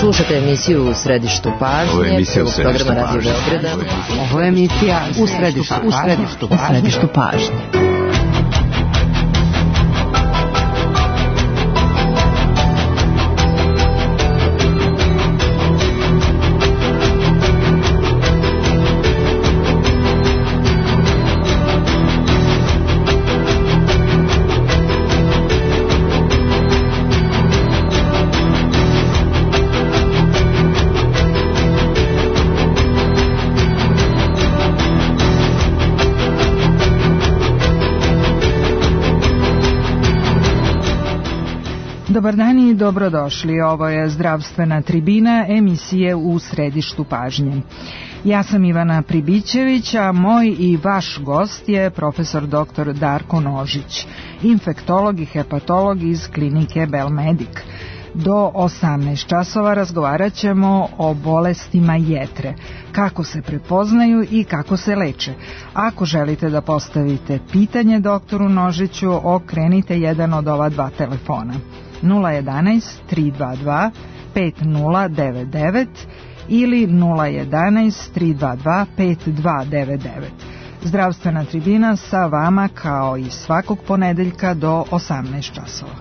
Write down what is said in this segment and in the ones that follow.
Slušate emisiju U središtu pažnje, programa Radio Beograda. Ovo je emisija U središtu pažnje. Dobar dan i dobrodošli. Ovo je zdravstvena tribina emisije U središtu pažnje. Ja sam Ivana Pribićević, a moj i vaš gost je profesor dr. Darko Nožić, infektolog i hepatolog iz klinike Belmedik. Do 18 časova razgovarat ćemo o bolestima jetre, kako se prepoznaju i kako se leče. Ako želite da postavite pitanje doktoru Nožiću, okrenite jedan od ova dva telefona. 011 322 5099 ili 011 322 5299. Zdravstvena tribina sa vama kao i svakog ponedeljka do 18 časova.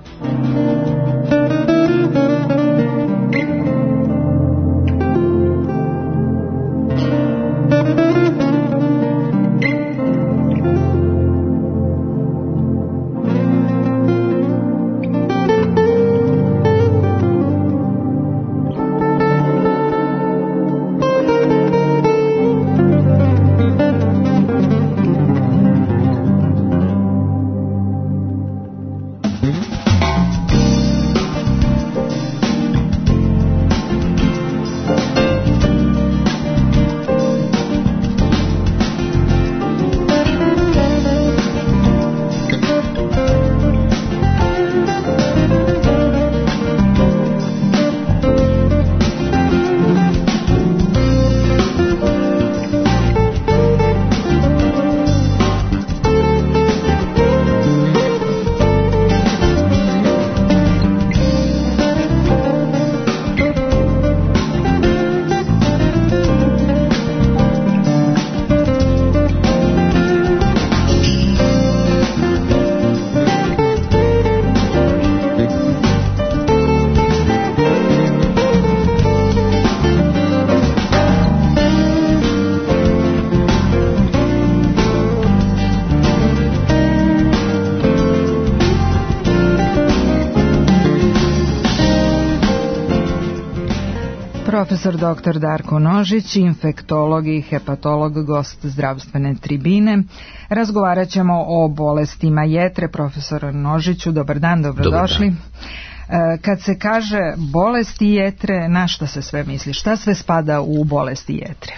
Profesor dr. Darko Nožić, infektolog i hepatolog, gost zdravstvene tribine. Razgovarat ćemo o bolestima jetre. Profesor Nožiću, dobar dan, dobrodošli. Dobar dan. Kad se kaže bolesti jetre, na šta se sve misli? Šta sve spada u bolesti jetre?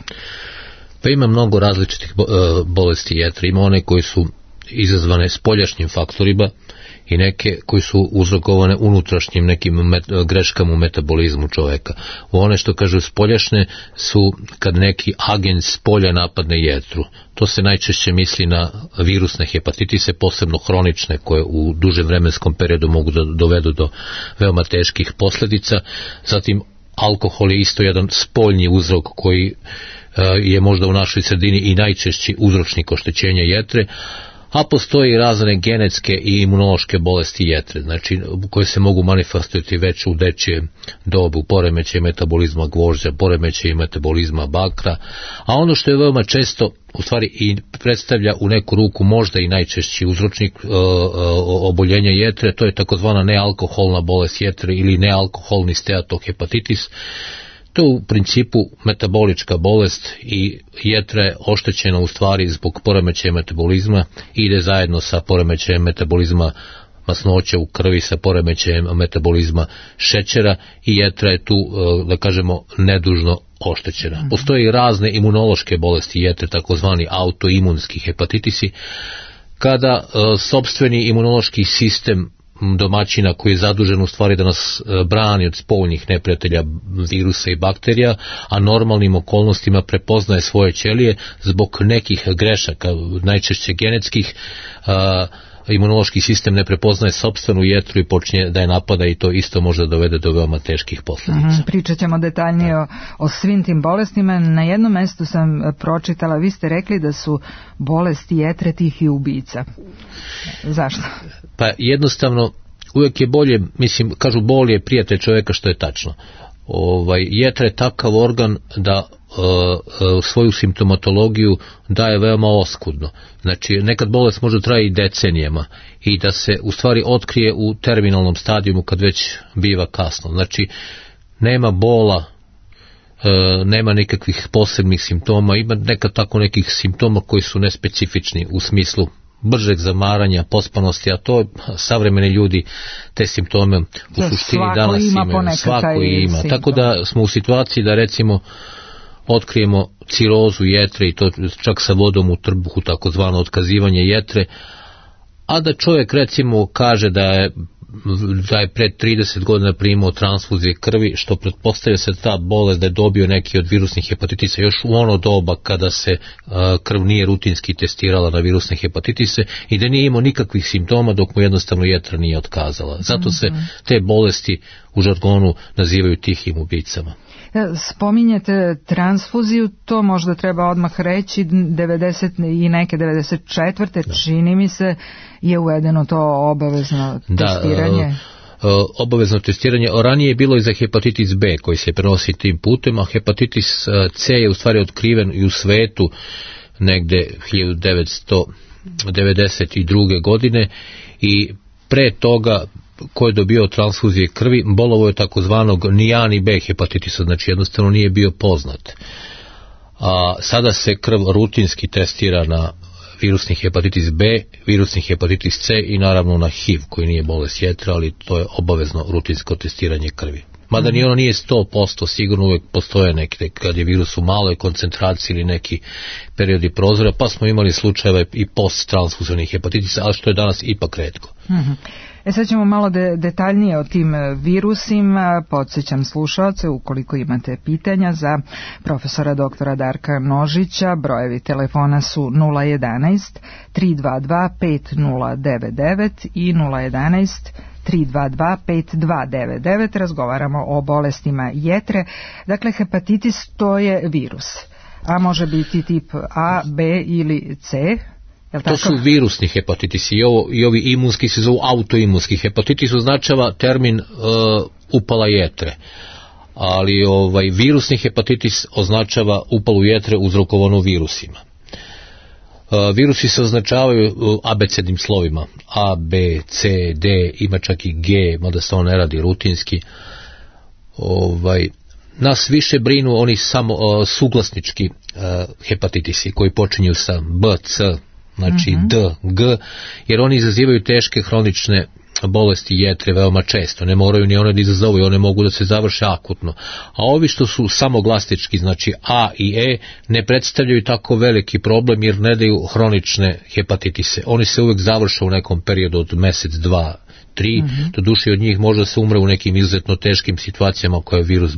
Pa ima mnogo različitih bolesti jetre. Ima one koji su izazvane spoljašnjim faktorima i neke koji su uzrokovane unutrašnjim nekim greškama u metabolizmu čoveka. One što kažu spoljašne su kad neki agent spolja napadne jetru. To se najčešće misli na virusne hepatitise, posebno hronične, koje u dužem vremenskom periodu mogu da dovedu do veoma teških posljedica. Zatim alkohol je isto jedan spoljni uzrok koji je možda u našoj sredini i najčešći uzročnik oštećenja jetre, a postoji razne genetske i imunološke bolesti jetre, znači koje se mogu manifestirati već u dečijem dobu, poremećaj metabolizma gvožđa, poremećaj metabolizma bakra, a ono što je veoma često u stvari i predstavlja u neku ruku možda i najčešći uzročnik oboljenja jetre, to je takozvana nealkoholna bolest jetre ili nealkoholni steatohepatitis. To je u principu metabolička bolest i jetra je oštećena u stvari zbog poremećaja metabolizma, ide zajedno sa poremećajem metabolizma masnoća u krvi, sa poremećajem metabolizma šećera i jetra je tu, da kažemo, nedužno oštećena. Postoje razne imunološke bolesti jetre, takozvani autoimunski hepatitisi, kada sopstveni imunološki sistem domaćina koji je zadužen u stvari da nas brani od spoljnih neprijatelja virusa i bakterija, a normalnim okolnostima prepoznaje svoje ćelije zbog nekih grešaka, najčešće genetskih, imunološki sistem ne prepoznaje sopstvenu jetru i počinje da je napada i to isto može dovede do veoma teških posljedica. Pričat ćemo detaljnije o svim tim bolestima. Na jednom mestu sam pročitala, vi ste rekli da su bolesti jetre tihi ubica. Zašto? Pa jednostavno uvijek je bolje, mislim, kažu bol je prijatelj čovjeka, što je tačno. Jetra je takav organ da svoju simptomatologiju daje veoma oskudno. Znači, nekad bolest može trajati i decenijama i da se u stvari otkrije u terminalnom stadijumu kad već biva kasno. Znači, nema bola, nema nikakvih posebnih simptoma, ima nekad tako nekih simptoma koji su nespecifični u smislu bržeg zamaranja, pospanosti, a to savremeni ljudi te simptome u suštini danas imaju. Svako ima. Simptom. Tako da smo u situaciji da recimo otkrijemo cirozu jetre i to čak sa vodom u trbuhu, takozvano otkazivanje jetre, a da čovjek recimo kaže da je pred 30 godina primao transfuzije krvi, što pretpostavlja se ta bolest da je dobio neki od virusnih hepatitisa još u ono doba kada se krv nije rutinski testirala na virusne hepatitise i da nije imao nikakvih simptoma dok mu jednostavno jetra nije otkazala. Zato se te bolesti u žargonu nazivaju tihim ubicama. Spominjete transfuziju, to možda treba odmah reći, 90 i neke 94. čini mi se je uvedeno to obavezno testiranje. Obavezno testiranje. Ranije je bilo i za hepatitis B koji se prenosi tim putem, a hepatitis C je u stvari otkriven i u svetu negde 1992. godine i pre toga ko je dobio transfuzije krvi, bolovo je takozvanog ni A ni B hepatitisa, znači jednostavno nije bio poznat. A sada se krv rutinski testira na virusni hepatitis B, virusni hepatitis C i naravno na HIV koji nije bolest jetre, ali to je obavezno rutinsko testiranje krvi. Mada ni ono nije 100%, sigurno uvijek postoje neki, kad je virus u maloj koncentraciji ili neki periodi prozora, pa smo imali slučajeve i post-transfuzionih hepatitisa, ali što je danas ipak retko. Sad ćemo malo detaljnije o tim virusima. Podsjećam slušaoce, ukoliko imate pitanja za profesora doktora Darka Nožića, brojevi telefona su 011 322 5099 i 011 322 5299. Razgovaramo o bolestima jetre. Dakle, hepatitis to je virus, a može biti tip A, B ili C. To su virusni hepatitisi i ovi imunski se zovu autoimunski. Hepatitis označava termin upala jetre, ali virusni hepatitis označava upalu jetre uzrokovanu virusima. Virusi se označavaju abecednim slovima A, B, C, D, ima čak i G, mada se on ne radi rutinski. Nas više brinu oni samo suglasnički hepatitisi koji počinju sa B, C, znači D, G, jer oni izazivaju teške hronične bolesti jetre veoma često, ne moraju ni one da izazovu, one mogu da se završe akutno. A ovi što su samoglasnički, znači A i E, ne predstavljaju tako veliki problem jer ne daju hronične hepatitise. Oni se uvijek završe u nekom periodu od mjesec, 2, 3, do duše od njih možda se umre u nekim izuzetno teškim situacijama ako je virus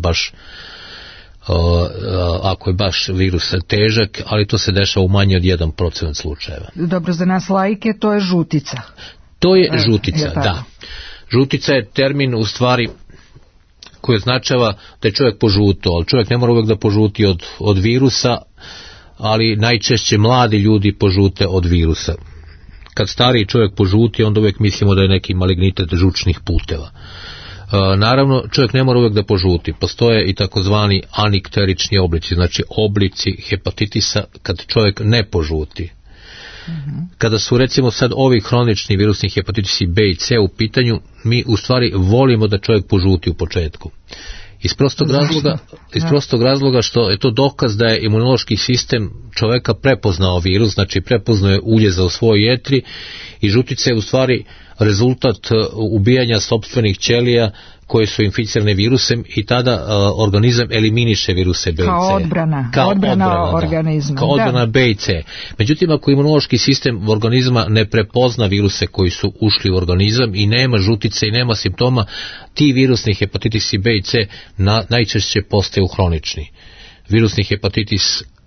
baš virus težak, ali to se dešava u manje od 1% slučajeva. Dobro, za nas laike to je žutica. To je žutica, da. Žutica je termin u stvari koji označava da je čovjek požutio, ali čovjek ne mora uvijek da požuti od virusa, ali najčešće mladi ljudi požute od virusa. Kad stariji čovjek požuti, onda uvijek mislimo da je neki malignitet žučnih puteva. Naravno, čovjek ne mora uvijek da požuti. Postoje i takozvani anikterični oblici, znači oblici hepatitisa kad čovjek ne požuti. Kada su recimo sad ovi hronični virusni hepatitisi B i C u pitanju, mi u stvari volimo da čovjek požuti u početku. Iz prostog razloga što je to dokaz da je imunološki sistem čovjeka prepoznao virus, znači prepoznao je uljeza u svojoj jetri i žutica je u stvari rezultat ubijanja sopstvenih ćelija koje su inficirane virusem i tada organizam eliminiše viruse B i C. Kao odbrana organizma. Kao odbrana B i C. Međutim, ako imunološki sistem organizma ne prepozna viruse koji su ušli u organizam i nema žutice i nema simptoma, ti virusni hepatitisi B i C najčešće postaju hronični. Virusni hepatitis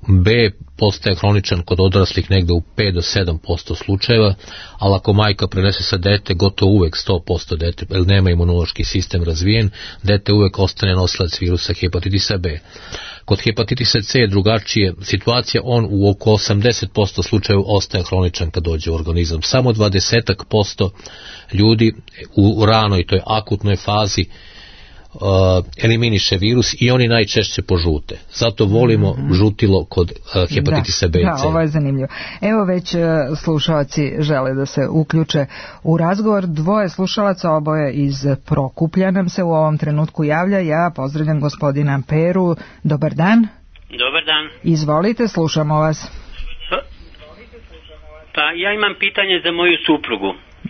B postaje hroničan kod odraslih negde u 5 do 7% slučajeva, ali ako majka prenese sa dete, gotovo uvek 100% dete, jer nema imunološki sistem razvijen, dete uvek ostane nosilac virusa hepatitisa B. Kod hepatitisa C je drugačije situacija, on u oko 80% slučajeva ostaje hroničan kad dođe u organizam. Samo 20% ljudi u ranoj, toj akutnoj fazi eliminiše virus i oni najčešće požute. Zato volimo žutilo kod hepatitisa B i C. Da, ovo je zanimljivo. Evo već slušalci žele da se uključe u razgovor. Dvoje slušalaca, oboje iz Prokuplja nam se u ovom trenutku javlja. Ja pozdravljam gospodina Peru. Dobar dan. Dobar dan. Izvolite, slušamo vas. Pa ja imam pitanje za moju suprugu.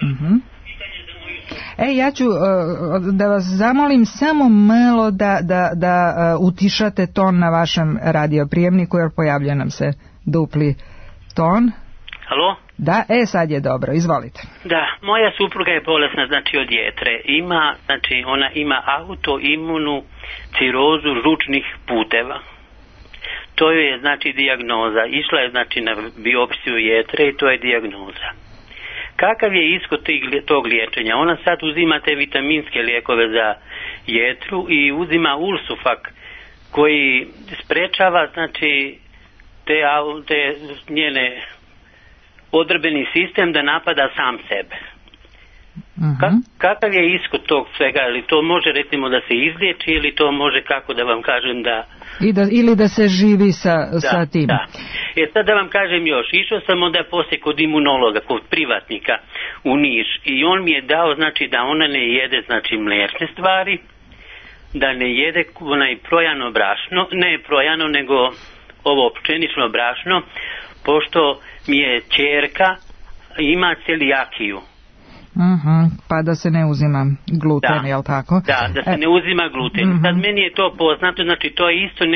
Ja ću da vas zamolim samo malo da utišate ton na vašem radioprijemniku, jer pojavlja nam se dupli ton. Halo? Da, sad je dobro, izvolite. Da, moja supruga je bolesna, znači od jetre. Ona ima autoimunu cirozu žučnih puteva. To je znači dijagnoza. Išla je znači na biopsiju jetre i to je dijagnoza. Kakav je ishod tog liječenja? Ona sad uzima te vitaminske lijekove za jetru i uzima Ulsufak koji sprečava znači te njene odrbeni sistem da napada sam sebe. Kakav je ishod tog svega? Ili to može recimo da se izliječi ili to može, kako da vam kažem, da... Ili da se živi sa tim. Da. Sad da vam kažem još, išao sam onda poslije kod imunologa, kod privatnika u Niš i on mi je dao znači da ona ne jede znači mliječne stvari, da ne jede onaj projano brašno, ne projano nego ovo pšenično brašno, pošto mi je ćerka ima celijakiju. Pa da se ne uzima gluten, jel tako? Da se ne uzima gluten. Sad meni je to poznato, znači to je isto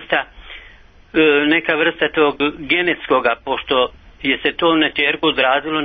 neka vrsta tog genetskoga, pošto je se to na ćerku odrazilo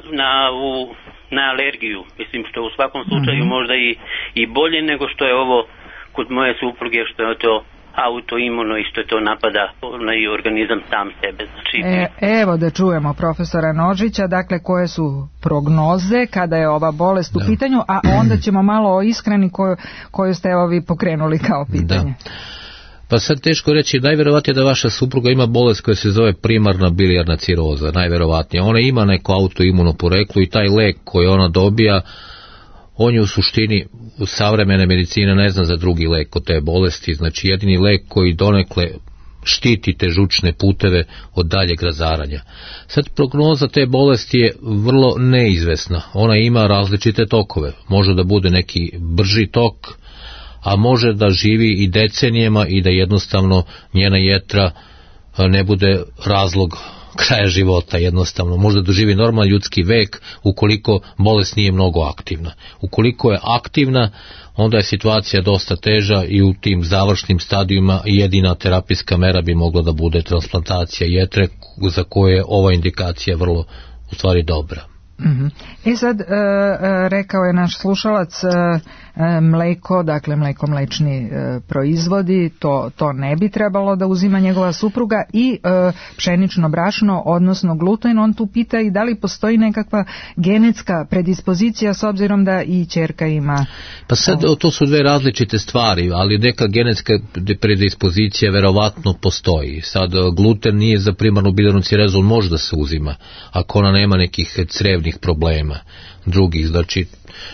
na alergiju. Mislim što u svakom slučaju možda i bolje nego što je ovo kod moje supruge, što je to autoimuno i što to napada i organizam sam sebe. Znači, evo da čujemo profesora Nožića, dakle koje su prognoze kada je ova bolest u pitanju, a onda ćemo malo o ishrani koju ste vi pokrenuli kao pitanje. Da. Pa sad teško reći, najvjerovatnije da vaša supruga ima bolest koja se zove primarna bilijarna ciroza, najvjerovatnije. Ona ima neko autoimuno poreklo i taj lek koji ona dobija, on je u suštini u savremene medicine ne zna za drugi lek kod te bolesti, znači jedini lek koji donekle štiti te žučne puteve od daljeg razaranja. Sad prognoza te bolesti je vrlo neizvesna, ona ima različite tokove, može da bude neki brži tok, a može da živi i decenijama i da jednostavno njena jetra ne bude razlog kraja života, jednostavno. Možda doživi normalan ljudski vek ukoliko bolest nije mnogo aktivna. Ukoliko je aktivna, onda je situacija dosta teža i u tim završnim stadijima jedina terapijska mera bi mogla da bude transplantacija jetre, za koje je ova indikacija vrlo u stvari dobra. Sad rekao je naš slušalac, mleko, dakle mlečni proizvodi, to ne bi trebalo da uzima njegova supruga, i pšenično brašno, odnosno gluten. On tu pita i da li postoji nekakva genetska predispozicija s obzirom da i ćerka ima. Pa sad to su dve različite stvari, ali neka genetska predispozicija verovatno postoji. Sad gluten nije za primarnu bilijarnu cirozu, on može da se uzima ako ona nema nekih crevnih problema drugih, znači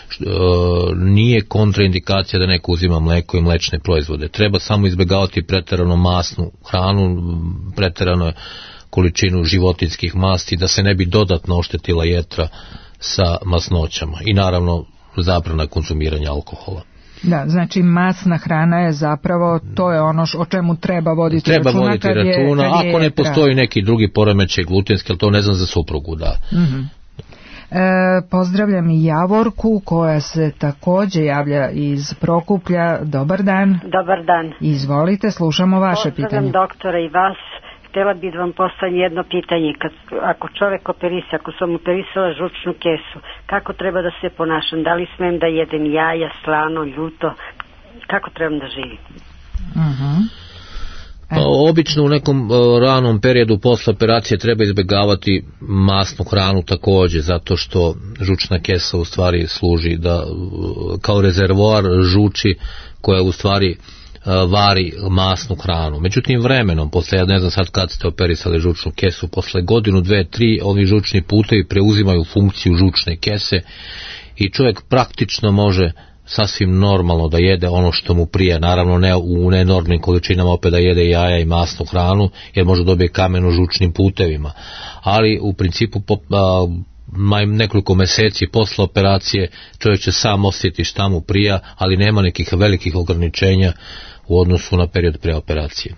nije kontraindikacija da neko uzima mleko i mlečne proizvode. Treba samo izbjegavati preterano masnu hranu, preterano količinu životinskih masti, da se ne bi dodatno oštetila jetra sa masnoćama, i naravno zabrana konzumiranja alkohola. Da, znači masna hrana je zapravo, to je ono o čemu treba voditi računa. Treba voditi računa, ako ne postoji neki drugi poremećaj glutenski, ali to ne znam za suprugu, da. Pozdravljam i Javorku koja se također javlja iz Prokuplja. Dobar dan. Dobar dan. Izvolite, slušamo vaše pitanje. Pozdravljam doktora i vas. Htjela bih vam postaviti jedno pitanje. Ako čovjek ako sam operisala žučnu kesu, kako treba da se ponašam? Da li smijem da jedem jaja, slano, ljuto? Kako trebam da živim? Obično u nekom ranom periodu posle operacije treba izbjegavati masnu hranu također, zato što žučna kesa u stvari služi da kao rezervoar žuči koja u stvari vari masnu hranu. Međutim, vremenom, posle, ja ne znam sad kad ste operisali žučnu kesu, posle godinu, 2, 3, ovi žučni putevi preuzimaju funkciju žučne kese i čovjek praktično može sasvim normalno da jede ono što mu prije, naravno ne u enormnim količinama opet da jede jaja i masnu hranu, jer može dobije kamen u žučnim putevima, ali u principu nekoliko mjeseci posle operacije čovjek će sam osjetiti šta mu prija, ali nema nekih velikih ograničenja u odnosu na period pre operacije.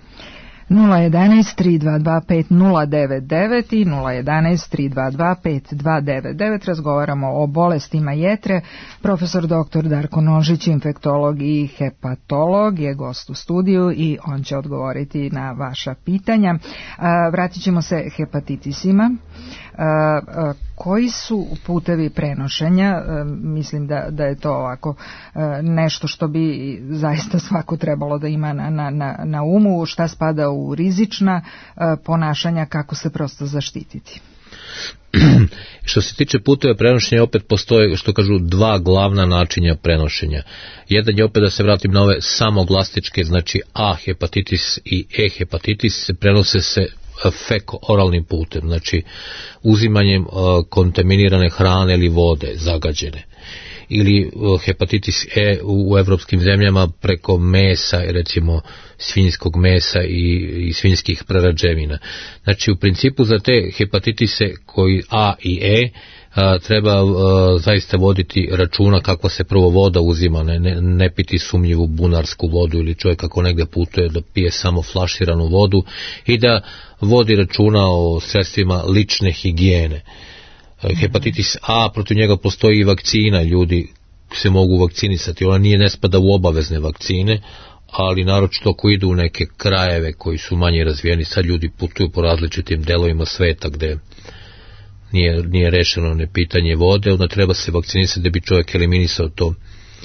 011-322-5099 i 011-322-5299. Razgovaramo o bolestima jetre. Profesor dr. Darko Nožić, infektolog i hepatolog, je gost u studiju i on će odgovoriti na vaša pitanja. Vratit ćemo se hepatitisima. Koji su putevi prenošenja? Mislim da je to ovako nešto što bi zaista svako trebalo da ima na umu. Šta spada u rizična ponašanja, kako se prosto zaštititi? Što se tiče puteva prenošenja, opet postoje, što kažu, dva glavna načina prenošenja. Jedan je, opet da se vratim na ove samoglastičke, znači A hepatitis i E hepatitis, prenose se feko-oralnim putem, znači uzimanjem kontaminirane hrane ili vode zagađene, ili hepatitis E u evropskim zemljama preko mesa, recimo svinjskog mesa i svinjskih prerađevina. Znači u principu za te hepatitise koji A i E treba zaista voditi računa kako se prvo voda uzima, ne piti sumnjivu bunarsku vodu, ili čovjek ako negdje putuje da pije samo flaširanu vodu, i da vodi računa o sredstvima lične higijene. Hepatitis A, protiv njega postoji i vakcina, ljudi se mogu vakcinisati, ona ne spada u obavezne vakcine, ali naročito ako idu u neke krajeve koji su manje razvijeni, sad ljudi putuju po različitim delovima sveta gde nije rešeno ne pitanje vode, onda treba se vakcinisati da bi čovjek eliminisao to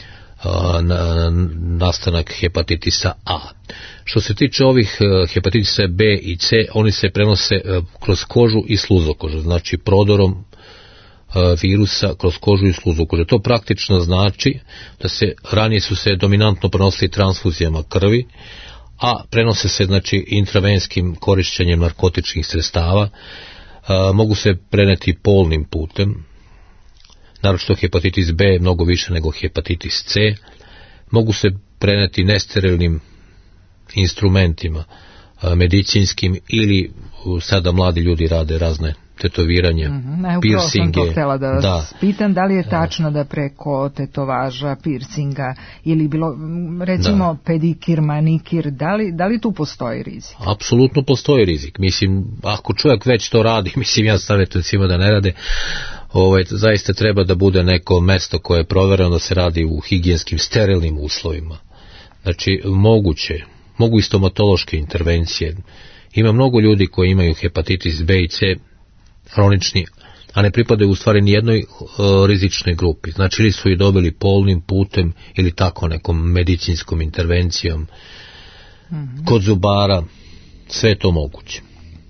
nastanak hepatitisa A. Što se tiče ovih hepatitisa B i C, oni se prenose kroz kožu i sluzokožu, znači prodorom virusa kroz kožu i sluzokožu. To praktično znači da ranije su se dominantno prenosili transfuzijama krvi, a prenose se znači intravenskim korišćenjem narkotičkih sredstava. Mogu se preneti polnim putem, naročito hepatitis B mnogo više nego hepatitis C. Mogu se preneti nesterilnim instrumentima, medicinskim, ili sada mladi ljudi rade razne tetoviranje, piercinge. Upravo sam to htjela da vas pitam, da li je tačno da preko tetovaža, piercinga ili bilo, recimo pedikir, manikir, da li tu postoji rizik? Apsolutno postoji rizik. Mislim, ako čovjek već to radi, mislim, ja savjetujem svima da ne rade, zaista treba da bude neko mesto koje je provereno da se radi u higijenskim, sterilnim uslovima. Znači, mogu i stomatološke intervencije. Ima mnogo ljudi koji imaju hepatitis B i C hronični, a ne pripadaju u stvari nijednoj rizičnoj grupi. Znači, ili su i dobili polnim putem ili tako nekom medicinskom intervencijom, kod zubara, sve je to moguće.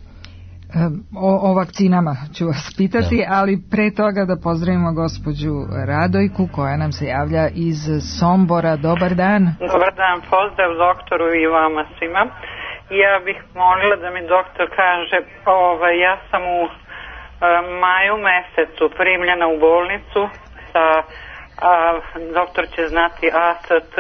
O vakcinama ću vas pitati, ali pre toga da pozdravimo gospođu Radojku koja nam se javlja iz Sombora. Dobar dan. Dobar dan, pozdrav doktoru i vama svima. Ja bih molila da mi doktor kaže, ja sam u maju mesecu primljena u bolnicu sa, doktor će znati, AST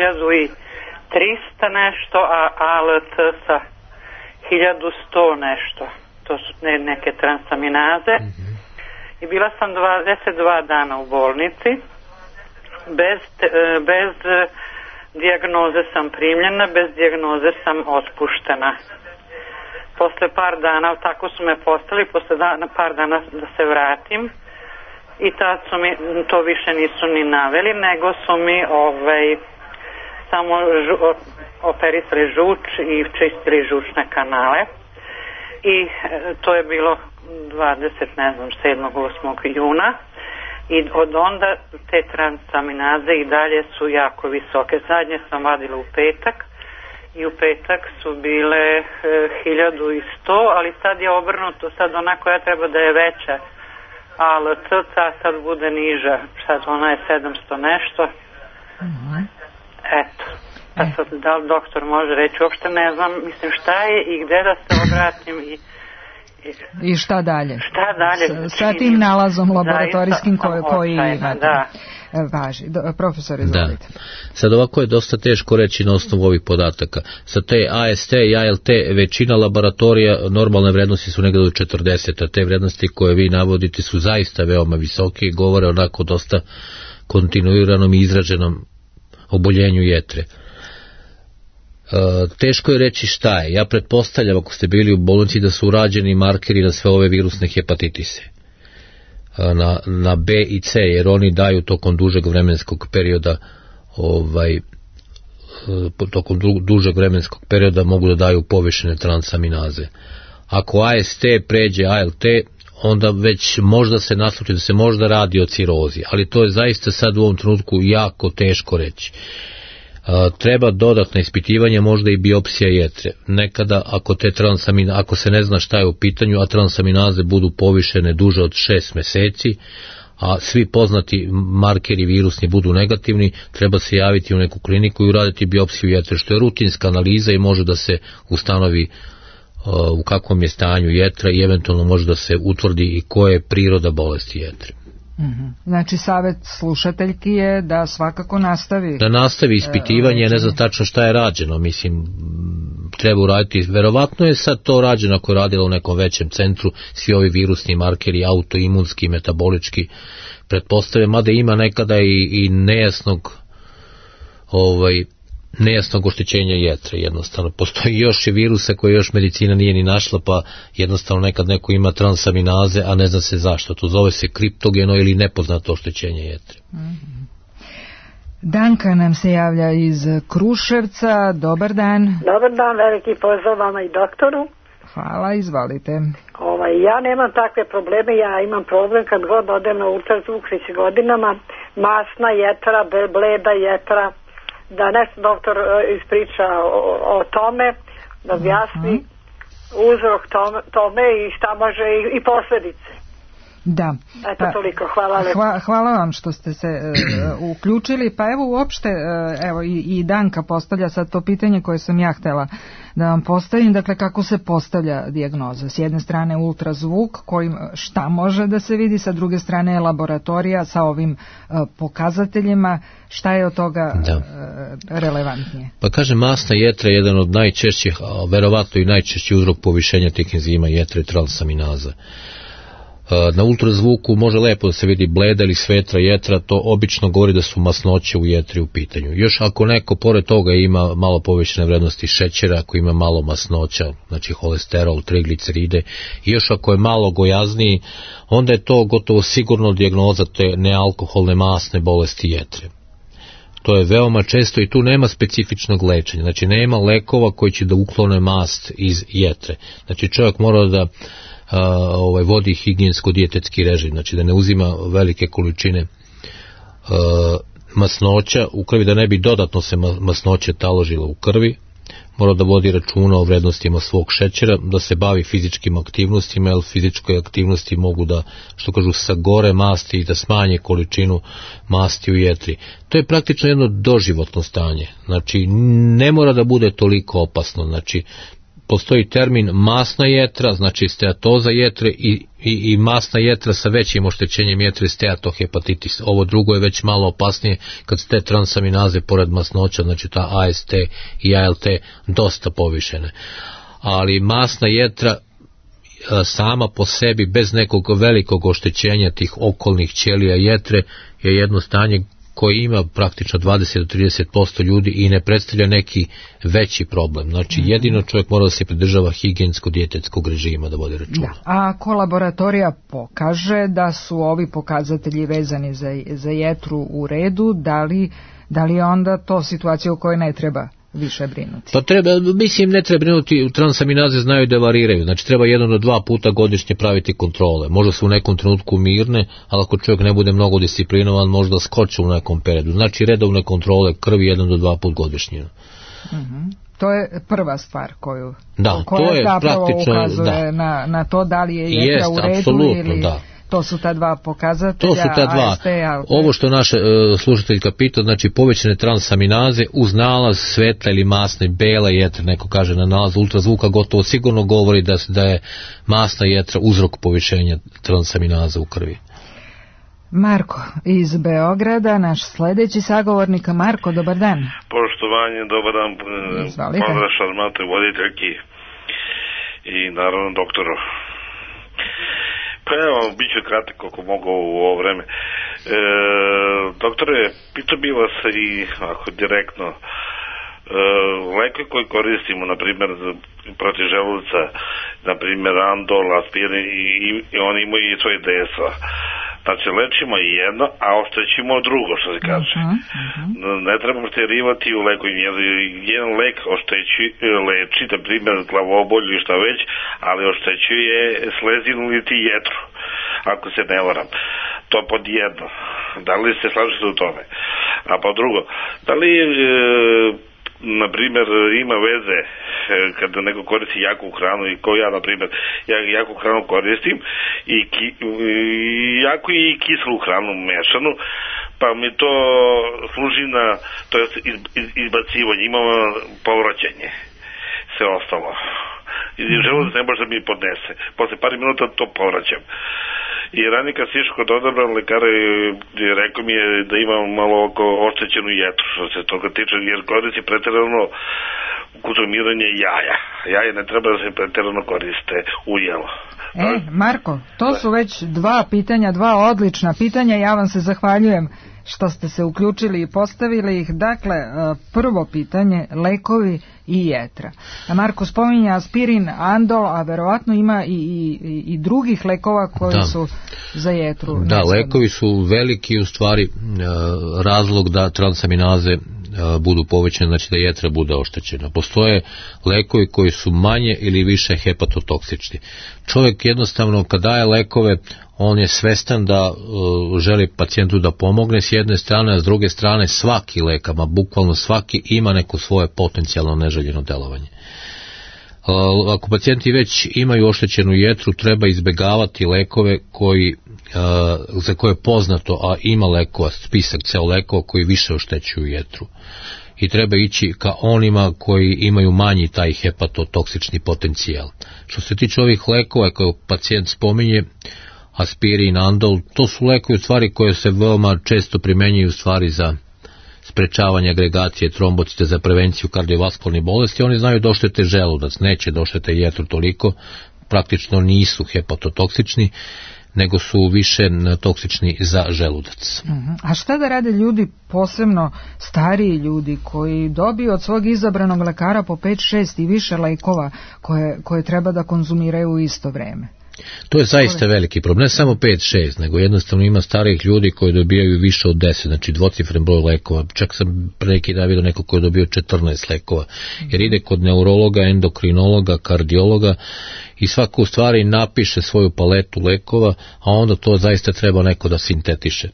1300 nešto, a ALT sa 1100 nešto. To su neke transaminaze. I bila sam 22 dana u bolnici. Bez dijagnoze sam primljena, bez dijagnoze sam otpuštena. Posle par dana, tako su me postali, posle par dana da se vratim, i tad su mi, to više nisu ni naveli, nego su mi samo operisali žuč i čistili žučne kanale. I to je bilo 7. juna. I od onda te transaminaze i dalje su jako visoke. Zadnje sam vadila u petak i u petak su bile 1100, ali sad je obrnuto, sad ona koja treba da je veća ALT, sad bude niža, sad ona je 700 nešto. Eto, pa sad da li doktor može reći, uopšte ne znam, mislim šta je i gde da se obratim i šta dalje? Šta dalje? Sa tim nalazom laboratorijskim koji imate. Da. Važi. Profesor, izvolite. Da. Sad ovako je dosta teško reći na osnovu ovih podataka. Sa te AST i ALT većina laboratorija normalne vrednosti su negdje do 40, a te vrednosti koje vi navodite su zaista veoma visoke i govore onako dosta kontinuiranom i izraženom oboljenju jetre. Teško je reći šta je. Ja pretpostavljam, ako ste bili u bolnici, da su urađeni markeri na sve ove virusne hepatitise. Na B i C, jer oni daju tokom dužeg vremenskog perioda mogu da daju povišene transaminaze. Ako AST pređe ALT, onda već možda se nasluči da se možda radi o cirozi, ali to je zaista sad u ovom trenutku jako teško reći. Treba dodatno ispitivanje, možda i biopsija jetre. Nekada ako se ne zna šta je u pitanju, a transaminaze budu povišene duže od 6 meseci, a svi poznati markeri virusni budu negativni, treba se javiti u neku kliniku i uraditi biopsiju jetre, što je rutinska analiza i može da se ustanovi u kakvom je stanju jetra i eventualno može da se utvrdi i koja je priroda bolesti jetre. Znači, savjet slušateljki je da svakako nastavi ispitivanje, ne znam tačno šta je rađeno, mislim, treba uraditi, verovatno je sad to rađeno ako je radilo u nekom većem centru, svi ovi virusni markeri, autoimunski, metabolički, pretpostavljam, mada ima nekada i nejasnog oštećenja jetre, jednostavno. Postoji još i virusa koje još medicina nije ni našla, pa jednostavno nekad neko ima transaminaze, a ne zna se zašto. To zove se kriptogeno ili nepoznato oštećenje jetre. Danka nam se javlja iz Kruševca. Dobar dan. Dobar dan, veliki pozdrav vama i doktoru. Hvala, izvolite. Ja nemam takve probleme, ja imam problem kad god odem na ultrazvuk već godinama, masna jetra, bleda jetra, da nešto doktor ispriča o tome, da objasni uzrok tome i šta može i posljedice. Da. Eto toliko, hvala lepo. Hvala vam što ste se uključili, pa evo uopšte, evo i Danka postavlja sad to pitanje koje sam ja htjela da vam postavim, dakle kako se postavlja dijagnoza. S jedne strane ultrazvuk kojim šta može da se vidi, sa druge strane je laboratorija sa ovim pokazateljima, šta je od toga relevantnije? Pa kažem, masna jetra je jedan od najčešćih, verovatno i najčešći uzrok povišenja tih enzima jetre i transaminaza. Na ultrazvuku može lepo da se vidi bleda ili svetra jetra, to obično govori da su masnoće u jetri u pitanju. Još ako neko pored toga ima malo povišene vrednosti šećera, ako ima malo masnoća, znači holesterol, trigliceride, i još ako je malo gojazniji, onda je to gotovo sigurno dijagnoza te nealkoholne masne bolesti jetre. To je veoma često i tu nema specifičnog lečenja, znači nema lekova koji će da uklone mast iz jetre. Znači čovjek mora da vodi higijensko-dijetetski režim, znači da ne uzima velike količine masnoća u krvi, da ne bi dodatno se masnoće taložilo u krvi, mora da vodi računa o vrednostima svog šećera, da se bavi fizičkim aktivnostima, jer fizičke aktivnosti mogu da, što kažu, sagore masti i da smanje količinu masti u jetri. To je praktično jedno doživotno stanje, znači ne mora da bude toliko opasno, znači postoji termin masna jetra, znači steatoza jetre i masna jetra sa većim oštećenjem jetre, steatohepatitis. Ovo drugo je već malo opasnije kad su te transaminaze pored masnoća, znači ta AST i ALT dosta povišene. Ali masna jetra sama po sebi bez nekog velikog oštećenja tih okolnih ćelija jetre je jedno stanje koji ima praktično 20 do 30% ljudi i ne predstavlja neki veći problem. Znači jedino čovjek mora da se pridržava higijensko-dijetetskog režima, da vodi računa. Da. A ako laboratorija pokaže da su ovi pokazatelji vezani za jetru u redu, da li je onda to situacija u kojoj ne treba više brinuti? Pa ne treba brinuti, transaminaze znaju da variraju, znači treba 1 do 2 puta godišnje praviti kontrole. Možda su u nekom trenutku mirne, ali ako čovjek ne bude mnogo disciplinovan, možda skoče u nekom periodu. Znači redovne kontrole krvi 1 do 2 puta godišnje. To je prva stvar koja to je zapravo ukazuje na to da li je jetra u redu ili... To su ta dva pokazatelja. Ovo što naša slušateljka pita, znači povećane transaminaze uz nalaz svetla ili masne bela jetra, neko kaže na nalazu ultrazvuka, gotovo sigurno govori da je masna jetra uzrok povećanja transaminaza u krvi. Marko iz Beograda, naš sljedeći sagovornik. Marko, dobar dan. Poštovanje, dobar dan. Pozdrav šarmantoj voditeljki i naravno doktoru. Pa evo, bit ću kratak koliko mogu u ovo vreme. Doktore, pitao bi vas i ako direktno leke koje koristimo, na primjer protiv želuca, na primjer Andol, aspirin i oni imaju i svoje DS-a. Znači lečimo jedno, a oštećimo drugo, što se kaže. Ne treba ošterivati u leku. Jedan lek leči, na primjer glavobolju i šta već, ali oštećuje slezinu ili ti jetru, ako se ne varam. To pod jedno. Da li se slažete u tome? A po drugo, da li na primjer ima veze kada neko koristi jaku hranu i ko ja na primjer jaku hranu koristim i jako i kiselu hranu mešanu, pa mi to služi na to je izbacivanje, imamo povraćanje sve ostalo i želudac ne može da mi podnese, posle par minuta to povraćam. I ranije kad si išao kod odabran lekara i rekao mi je da imam malo oko oštećenu jetru, što se toga tiče, jer koristi pretjerano konzumiranje jaja. Jaje ne treba da se pretjerano koriste u jelo. Marko, to su već dva odlična pitanja, ja vam se zahvaljujem što ste se uključili i postavili ih. Dakle, prvo pitanje, lekovi i jetra. Marko spominje aspirin, Andol, a verovatno ima i drugih lekova koji su za jetru. Da, lekovi su veliki u stvari razlog da transaminaze budu povećane, znači da jetra bude oštećena. Postoje lekovi koji su manje ili više hepatotoksični. Čovjek jednostavno kad daje lekove, on je svestan da želi pacijentu da pomogne s jedne strane, a s druge strane svaki lek, bukvalno svaki, ima neko svoje potencijalno neželjeno delovanje. Ako pacijenti već imaju oštećenu jetru, treba izbjegavati lekove za koje je poznato, a ima lekova, spisak ceo lekova koji više oštećuju jetru. I treba ići ka onima koji imaju manji taj hepatotoksični potencijal. Što se tiče ovih lekova koje pacijent spominje, aspirin, Andol, to su lekovi u stvari koje se veoma često primjenjuju u stvari za sprečavanje agregacije trombocita, za prevenciju kardiovaskularnih bolesti. Oni znaju da oštete želudac, neće da oštete jetru toliko, praktično nisu hepatotoksični, nego su više toksični za želudac. A šta da rade ljudi, posebno stariji ljudi, koji dobiju od svog izabranog lekara po 5-6 i više lekova koje treba da konzumiraju u isto vreme? To je zaista veliki problem, ne samo 5-6, nego jednostavno ima starijih ljudi koji dobijaju više od 10, znači dvocifren broj lekova. Čak sam pre neki dan vidio neko koji je dobio 14 lekova, jer ide kod neurologa, endokrinologa, kardiologa i svako u stvari napiše svoju paletu lekova, a onda to zaista treba neko da sintetiše.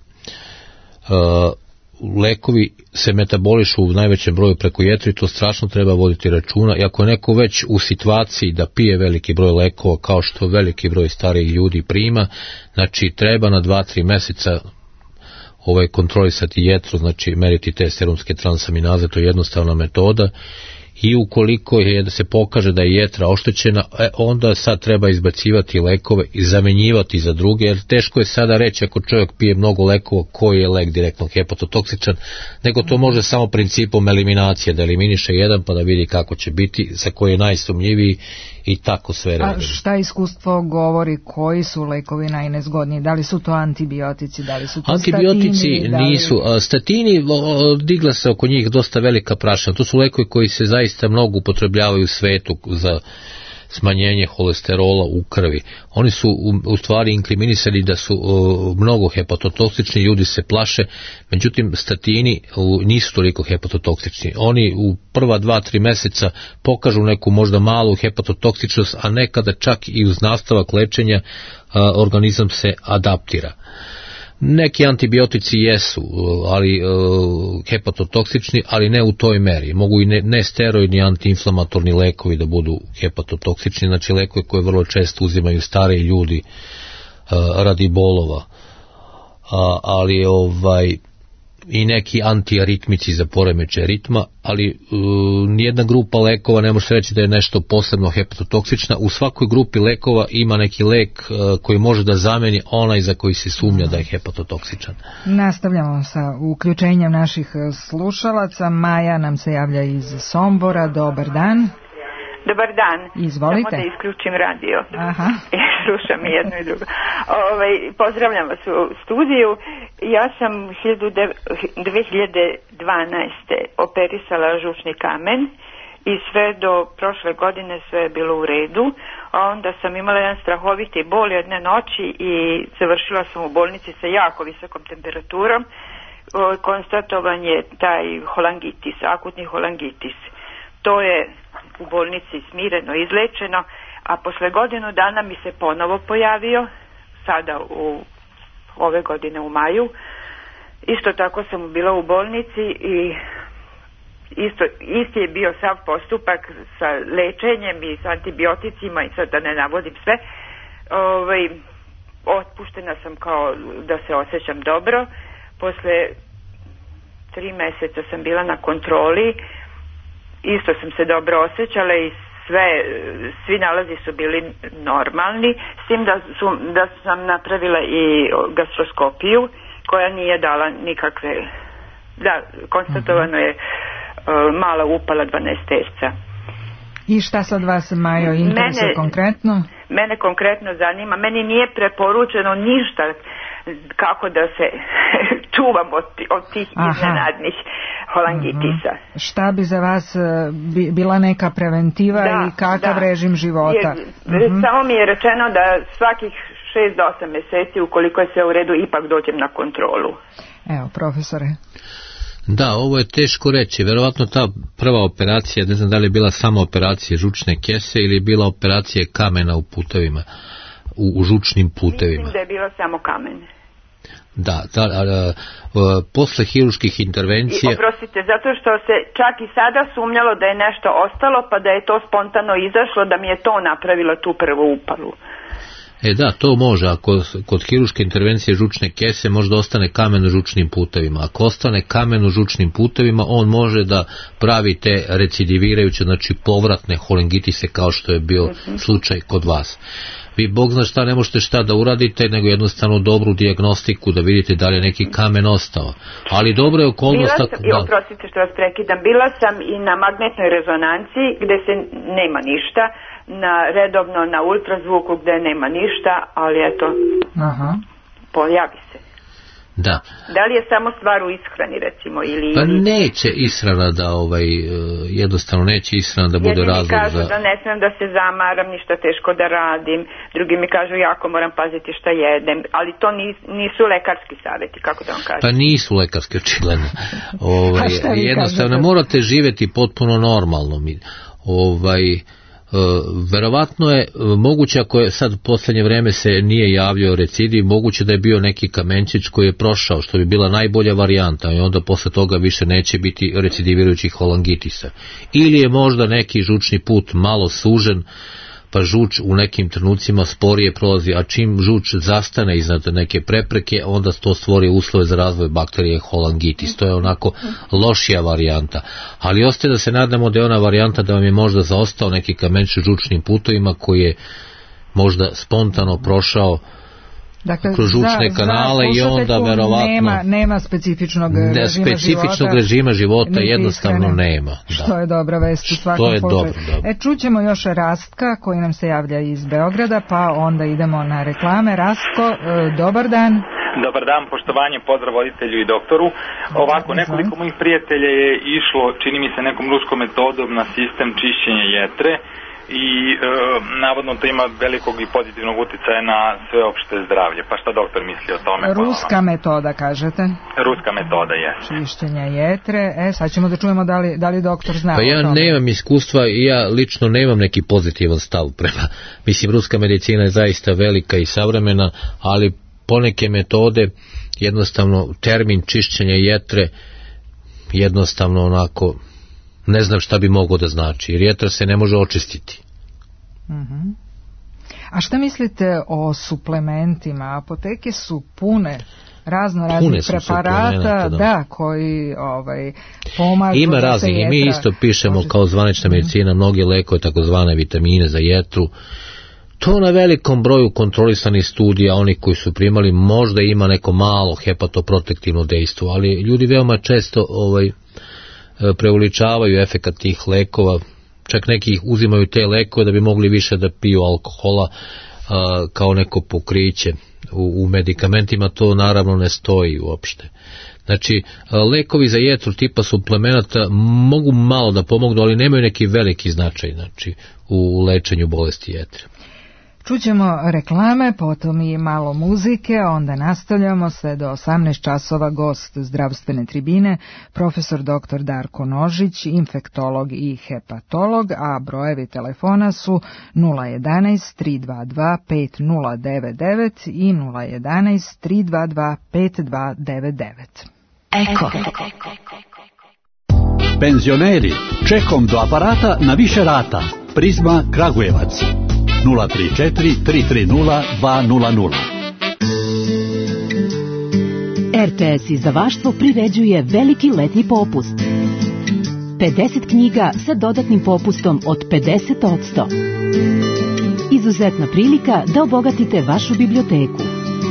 Lekovi se metabolišu u najvećem broju preko jetre i to strašno treba voditi računa. I ako je neko već u situaciji da pije veliki broj lekova, kao što veliki broj starijih ljudi prima, znači treba na 2-3 mjeseca kontrolisati jetru, znači meriti te serumske transaminaze, to je jednostavna metoda. I ukoliko je da se pokaže da je jetra oštećena, onda sad treba izbacivati lekove i zamenjivati za druge, jer teško je sada reći ako čovjek pije mnogo lekova koji je lek direktno hepatotoksičan, nego to može samo principom eliminacije, da eliminiše jedan pa da vidi kako će biti, za koji je najsumnjiviji i tako sve redom. A šta iskustvo govori, koji su lekovi najnezgodniji? Da li su to antibiotici, da li su to antibiotici statini? Nisu. Statini, digla se oko njih dosta velika prašina. To su lekovi koji se zaista mnogo upotrebljavaju u svetu za smanjenje holesterola u krvi. Oni su u stvari inkriminisani da su mnogo hepatotoksični, ljudi se plaše, međutim statini nisu toliko hepatotoksični. Oni u prva 2-3 mjeseca pokažu neku možda malu hepatotoksičnost, a nekada čak i uz nastavak lečenja organizam se adaptira. Neki antibiotici jesu, ali hepatotoksični, ali ne u toj meri. Mogu i nesteroidni antiinflamatorni lekovi da budu hepatotoksični, znači lekovi koje vrlo često uzimaju stariji ljudi radi bolova. Ali i neki antiaritmici za poremećaj ritma, ali nijedna grupa lekova ne može reći da je nešto posebno hepatotoksična. U svakoj grupi lekova ima neki lek koji može da zameni onaj za koji se sumnja da je hepatotoksičan. Nastavljamo sa uključenjem naših slušalaca. Maja nam se javlja iz Sombora. Dobar dan. Dobar dan. Izvolite. Samo da isključim radio. Aha. Slušam i jedno i drugo. Pozdravljam vas u studiju. Ja sam 2012. operisala žučni kamen i sve do prošle godine sve je bilo u redu. A onda sam imala jedan strahoviti bol jedne noći i završila sam u bolnici sa jako visokom temperaturom. Konstatovan je taj holangitis, akutni holangitis. To je u bolnici smireno izlečeno, a posle godinu dana mi se ponovo pojavio, sada u ove godine u maju. Isto tako sam bila u bolnici i isti je bio sav postupak sa lečenjem i sa antibioticima i sad da ne navodim sve. Otpuštena sam kao da se osjećam dobro. Posle 3 meseca sam bila na kontroli. Isto sam se dobro osjećala i svi nalazi su bili normalni, s tim da sam napravila i gastroskopiju koja nije dala nikakve, konstatovano je mala upala 12-terca. I šta sad vas, Majo, interesuje konkretno? Mene konkretno zanima, meni nije preporučeno ništa kako da se čuvam od tih iznenadnih holangitisa. Šta bi za vas bila neka preventiva i kakav režim života? Samo mi je rečeno da svakih 6 do 8 meseci, ukoliko je sve u redu, ipak dođem na kontrolu. Evo, profesore. Da, ovo je teško reći. Verovatno ta prva operacija, ne znam da li je bila samo operacija žučne kese ili je bila operacija kamena u putevima, u žučnim putevima. Mislim da je bila samo kamen. Da, posle hiruških intervencija... I oprostite, zato što se čak i sada sumnjalo da je nešto ostalo, pa da je to spontano izašlo, da mi je to napravilo tu prvu upalu. Da, to može. Ako kod hiruške intervencije žučne kese može da ostane kamen u žučnim putevima. Ako ostane kamen u žučnim putevima, on može da pravi te recidivirajuće, znači povratne holangitise kao što je bio slučaj kod vas. Vi, Bog zna šta, ne možete šta da uradite, nego jednostavno dobru dijagnostiku da vidite da li je neki kamen ostao. Ali dobro je okolnost... Oprostite što vas prekidam, bila sam i na magnetnoj rezonanciji gde se nema ništa, redovno na ultrazvuku gde nema ništa, ali eto, pojavi se. Da. Da li je samo stvar u ishrani, recimo? Pa neće ishrana da, jednostavno neće ishrana da bude razlog za... Jedni mi kažu da ne smijem da se zamaram, ništa teško da radim, drugi mi kažu jako moram paziti šta jedem, ali to nisu lekarski savjeti, kako da vam kažem? Pa nisu lekarski, očigledno. Jednostavno morate živjeti potpuno normalno. Verovatno je moguće, ako je sad poslednje vreme se nije javljao recidiv, moguće da je bio neki kamenčić koji je prošao, što bi bila najbolja varijanta i onda posle toga više neće biti recidivirajućih holangitisa. Ili je možda neki žučni put malo sužen, pa žuč u nekim trenucima sporije prolazi, a čim žuč zastane iznad neke prepreke, onda to stvori uslove za razvoj bakterije holangitis. To je onako lošija varijanta. Ali ostaje da se nadamo da je ona varijanta da vam je možda zaostao neki kamenčić u žučnim putovima koji je možda spontano prošao kroz žučne kanale i onda verovatno nema specifičnog režima života jednostavno nema. Što je dobra vest u svakom slučaju. Čućemo još Rastka koji nam se javlja iz Beograda, pa onda idemo na reklame. Rastko, dobar dan. Dobar dan, poštovanje, pozdrav voditelju i doktoru. Ovako, nekoliko mojih prijatelja je išlo, čini mi se, nekom ruskom metodom na sistem čišćenja jetre i navodno to ima velikog i pozitivnog uticaja na sveopšte zdravlje. Pa šta doktor misli o tome? Ruska metoda, kažete? Ruska metoda je. Čišćenja jetre. Sad ćemo da čujemo da li doktor zna o tome. Pa ja nemam iskustva i ja lično nemam neki pozitivan stav prema. Mislim, ruska medicina je zaista velika i savremena, ali poneke metode, jednostavno termin čišćenja jetre, jednostavno onako, ne znam šta bi mogao da znači, jer jetra se ne može očistiti. A šta mislite o suplementima? Apoteke su pune raznih preparata, da, koji pomažu. Ima raznih, i mi isto pišemo kao zvanična medicina mnoge lekove, takozvane vitamine za jetru. To na velikom broju kontrolisanih studija, oni koji su primali, možda ima neko malo hepatoprotektivno dejstvo, ali ljudi veoma često preuveličavaju efekat tih lekova, čak neki uzimaju te lekove da bi mogli više da piju alkohola kao neko pokriće. U medikamentima to naravno ne stoji uopšte. Znači, lekovi za jetru tipa suplemenata mogu malo da pomognu, ali nemaju neki veliki značaj, znači, u lečenju bolesti jetre. Čućemo reklame, potom i malo muzike, onda nastavljamo sve do 18 časova. Gost zdravstvene tribine, profesor dr. Darko Nožić, infektolog i hepatolog, a brojevi telefona su 011 322 5099 i 011 322 5299. Eko. Penzioneri, čekom do aparata na više rata. Prizma Kragujevac. 034 330 200. RTS izdavaštvo priređuje veliki letnji popust. 50 knjiga sa dodatnim popustom od 50%. Izuzetna prilika da obogatite vašu biblioteku.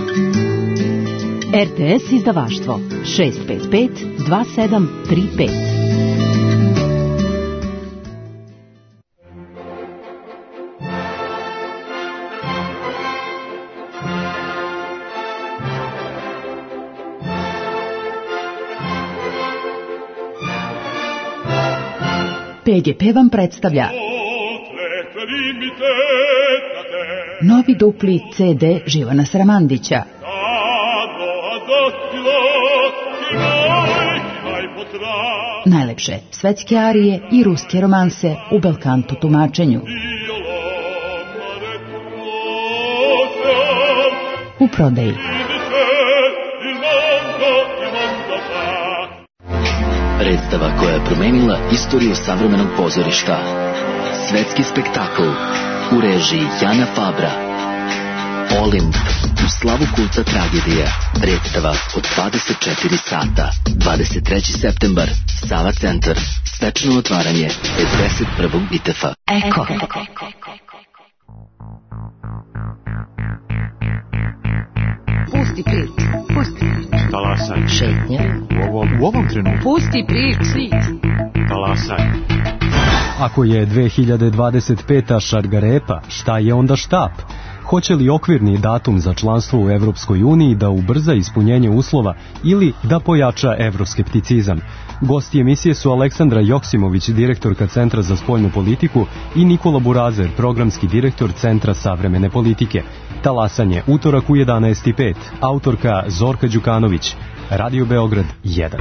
RTS izdavaštvo 655 2735. PGP vam predstavlja novi dupli CD Živana Sramandića. Najlepše svetske arije i ruske romanse u belkantu tumačenju. U prodaji. Predstava koja je promenila istoriju savremenog pozorišta. Svetski spektakl u režiji Jana Fabra. Olimp u slavu kulta tragedija. Predstava od 24 sata. 23. septembar. Sava centar. Svečano otvaranje 51. ITF-a. Eko. Pusti priču. Pusti priču. Talasaj. Šetnja. U ovom trenutku. Pusti priču. Talasaj. Ako je 2025. šargarepa, šta je onda štap? Hoće li okvirni datum za članstvo u Evropskoj uniji da ubrza ispunjenje uslova ili da pojača evroskepticizam? Gosti emisije su Aleksandra Joksimović, direktorka Centra za spoljnu politiku, i Nikola Burazer, programski direktor Centra savremene politike. Talasanje, utorak u 11:05. Autorka Zorka Đukanović. Radio Beograd 1.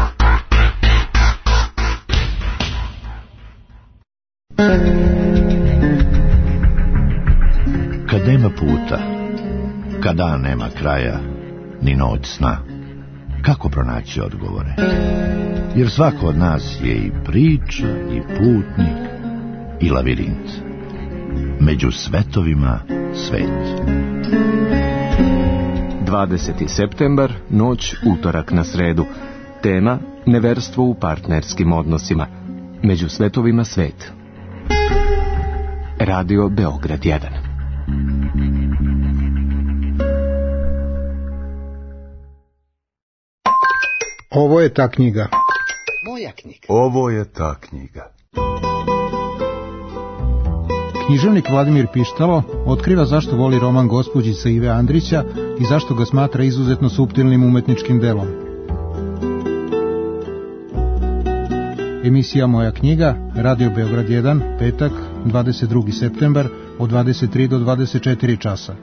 Kad nema puta, kad dan nema kraja, ni noć sna, kako pronaći odgovore? Jer svako od nas je i priča, i putnik, i lavirint. Među svetovima svet. 20. septembar, noć utorak na sredu. Tema: neverstvo u partnerskim odnosima. Među svetovima svet. Radio Beograd 1. Ovo je ta knjiga. Moja knjiga. Ovo je ta knjiga. Književnik Vladimir Pištalo otkriva zašto voli roman Gospođica Ive Andrića i zašto ga smatra izuzetno suptilnim umetničkim delom. Emisija Moja knjiga, Radio Beograd 1, petak, 22. septembar, od 23 do 24 časa.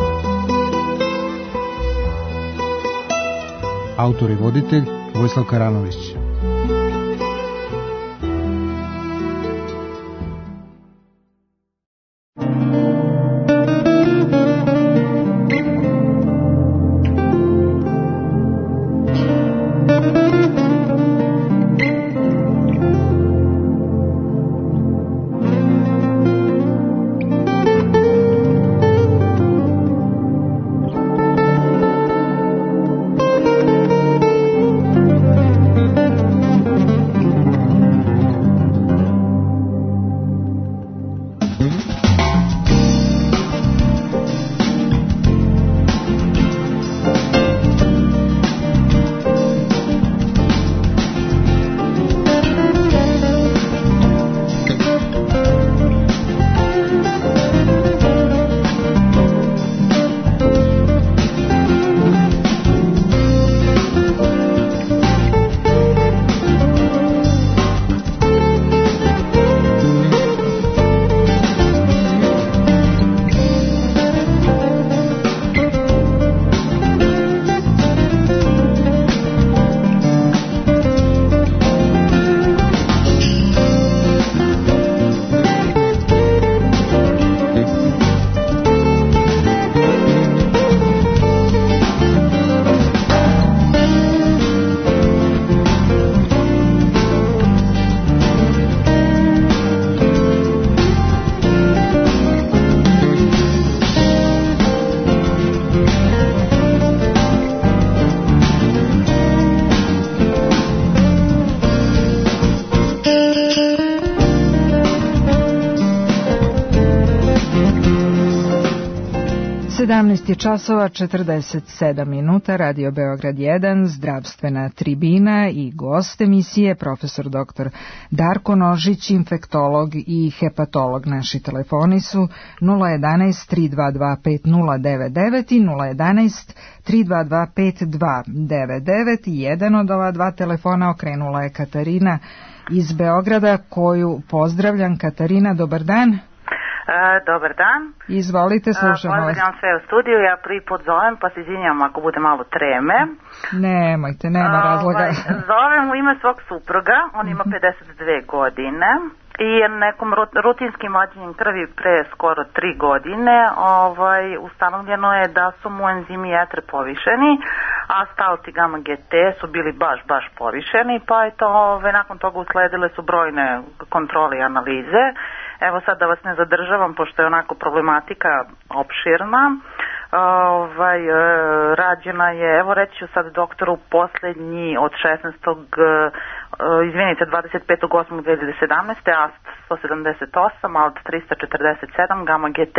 Autor i voditelj Vojislav Karanović. 18 je časova 47 minuta, Radio Beograd 1, zdravstvena tribina i gost emisije profesor dr. Darko Nožić, infektolog i hepatolog. Naši telefoni su 011 322 5099 i 011 322 5299. Jedan od ova dva telefona okrenula je Katarina iz Beograda, koju pozdravljam. Katarina, dobar dan. Dobar dan. Izvolite, slušamo vas. Pozdravljam sve u studiju, ja prvi put zovem, pa se izvinjam ako bude malo treme. Nemojte, nema razloga. Zovem u ime svog supruga, on ima 52 godine i nekom rutinskim vađenjem krvi pre skoro 3 godine ustanovljeno je da su mu enzimi jetre povišeni, a stout i gamma GT su bili baš povišeni, pa je to, nakon toga usledile su brojne kontrole i analize. Evo sad da vas ne zadržavam, pošto je onako problematika opširna, rađena je, evo reći ću sad doktoru, posljednji od 25.8.2017. AST 178, ALT 347, gamma GT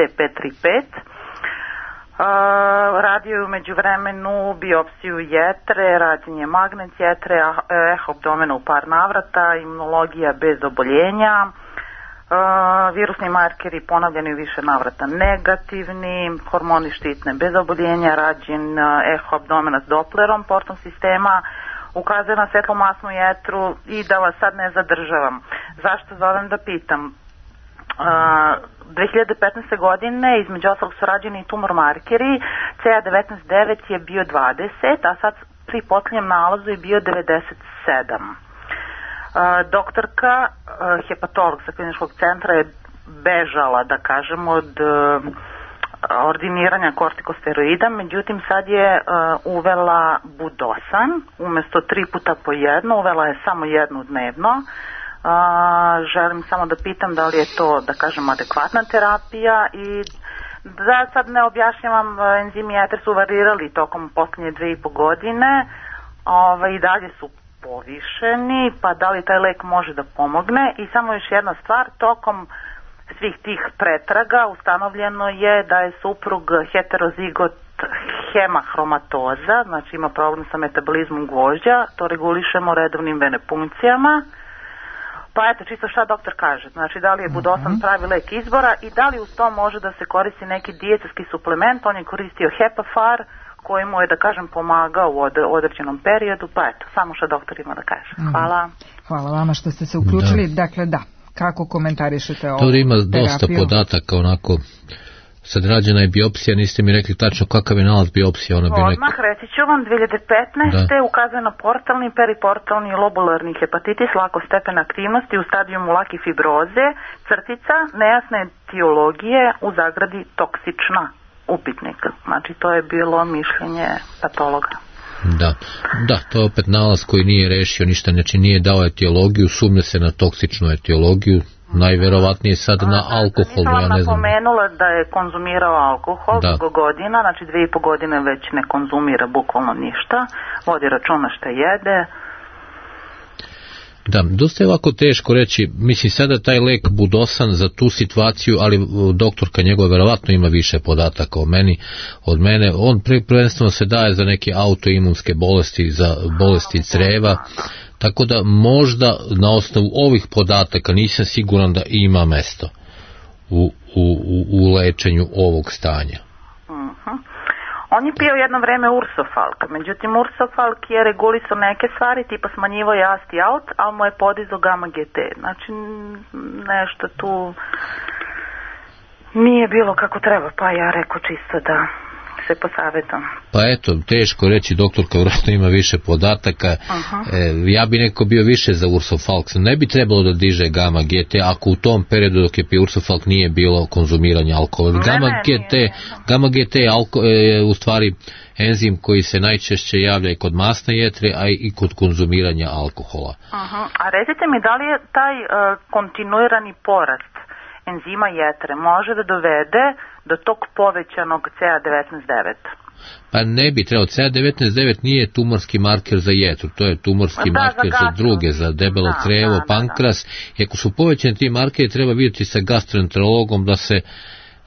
535. Radio je umeđu vremenu biopsiju jetre, rađenje magnet jetre, eho abdomena u par navrata, imunologija bez oboljenja, virusni markeri ponavljeni u više navrata negativni, hormoni štitne bez oboljenja, rađen eho abdomena s Dopplerom portnog sistema, ukazuje na svetlomasnu jetru i da vas sad ne zadržavam. Zašto zovem da pitam? 2015. godine između ostalog su rađeni tumor markeri, CA19-9 je bio 20, a sad pri posljednjem nalazu je bio 97. Doktorka, hepatolog sa kliničkog centra je bežala, da kažem, od ordiniranja kortikosteroida, međutim sad je uvela budosan, umjesto 3 puta po jedno, uvela je samo jednu dnevno. Želim samo da pitam da li je to, da kažem, adekvatna terapija i da sad ne objašnjavam, enzimi jetre su varirali tokom posljednje 2,5 godine i dalje su povišeni, pa da li taj lek može da pomogne. I samo još jedna stvar, tokom svih tih pretraga ustanovljeno je da je suprug heterozigot hemahromatoza, znači ima problem sa metabolizmom gvožđa, to regulišemo redovnim venepunkcijama. Pa eto, čisto šta doktor kaže, znači da li je budosan pravi lek izbora i da li uz to može da se koristi neki dijetetski suplement. On je koristio Hepafar, koji mu je, da kažem, pomagao u određenom periodu, pa eto, samo što doktor ima da kaže. Hvala. Hvala vama što ste se uključili. Dakle, da, kako komentarišete ovo? To ima dosta podataka, onako, sad rađena je biopsija, niste mi rekli tačno kakav je nalaz biopsije. Odmah reći ću vam, 2015. ukazuje na portalni, periportalni i lobularni hepatitis lako stepen aktivnosti u stadijumu lake fibroze, crtica, nejasne etiologije, u zagradi toksična. Upitnik. Znači to je bilo mišljenje patologa. Da, to je opet nalaz koji nije rešio ništa, znači nije dao etiologiju, sumnja se na toksičnu etiologiju, najverovatnije sad na alkohol. Ja ne znam. Napomenula da je konzumirao alkohol dugo godina, znači 2,5 godine već ne konzumira bukvalno ništa, vodi računa šta jede. Da, dosta je ovako teško reći, mislim sada taj lek budosan za tu situaciju, ali doktorka njegova verovatno ima više podataka od mene, on prvenstveno se daje za neke autoimunske bolesti, za bolesti creva, tako da možda na osnovu ovih podataka nisam siguran da ima mesto u lečenju ovog stanja. On je pio jedno vreme Ursofalk, međutim Ursofalk je regulisao neke stvari, tipa smanjivo je AST i ALT, ali mu je podizao gamma GT. Znači nešto tu nije bilo kako treba, pa ja rekao čisto da se posavjetam. Pa eto, teško reći, doktorka vjerojatno ima više podataka. Ja bi neko bio više za Ursofalk, ne bi trebalo da diže gamma GT ako u tom periodu dok je pio Ursofalk nije bilo konzumiranje alkohola. Gamma GT je u stvari enzim koji se najčešće javlja i kod masne jetre, a i kod konzumiranja alkohola. A recite mi, da li je taj kontinuirani porast enzima jetre može da dovede do tog povećanog CA19-9? Pa ne bi trebao. CA19-9 nije tumorski marker za jetru, to je tumorski marker za druge, za debelo crevo, pankras. I ako su povećani ti markeri, treba vidjeti sa gastroenterologom da se